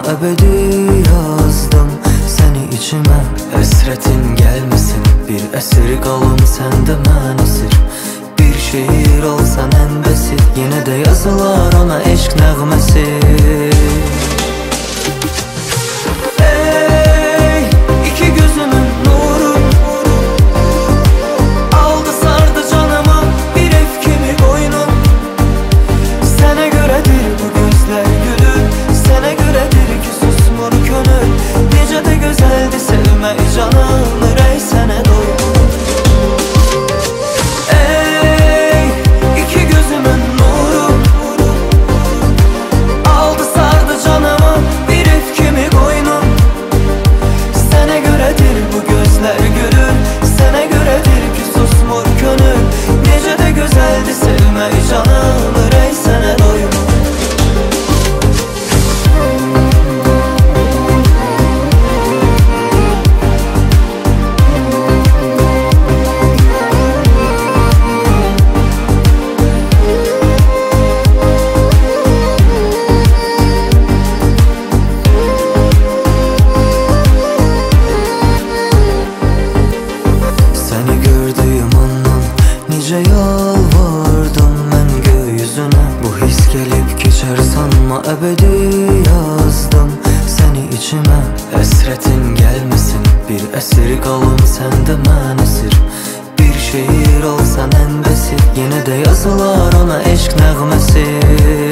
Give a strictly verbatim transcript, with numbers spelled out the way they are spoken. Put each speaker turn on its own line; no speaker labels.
ebedi yazdım seni içime. Esretin gelmesin, bir esir kalım sende mən esir. Bir şehir olsan en basit, yine de yazılar ona eşk nəğməsi. Ey iki gözümün nuru, aldı sardı canımı bir ev kimi boynun. Sana göredir bu gözler gülür, sana göredir ki susmur könül. Necə də gözəldi sevmək canım, ürək sənə doyur. Ey iki gözümün nuru, aldı sardı canımı bir ev kimi boynun. Sana göredir bu gözler gülür, sana göredir ki susmur könül. Necə də gözəldi sevmək canım, ürək sənə doyur. Necə yalvardım mən gökyüzünə, bu his gelip geçer sanma ebedi yazdım seni içime. Esretin gelmesin, bir esir kalım sende mən esir. Bir şehir olsan en basit, yine de yazılar ona eşk nəğməsi.